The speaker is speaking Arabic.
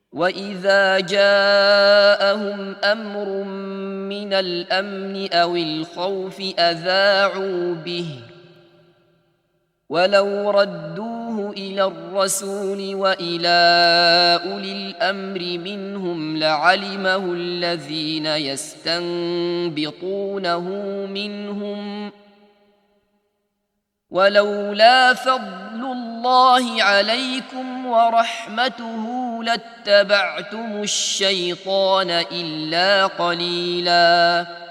وإذا جاءهم أمر من الأمن أو الخوف أذاعوا به ولو ردوه إلى الرسول وإلى أولي الأمر منهم لعلمه الذين يستنبطونه منهم ولولا فضل الله عليكم ورحمته لاتبعتم الشيطان إلا قليلاً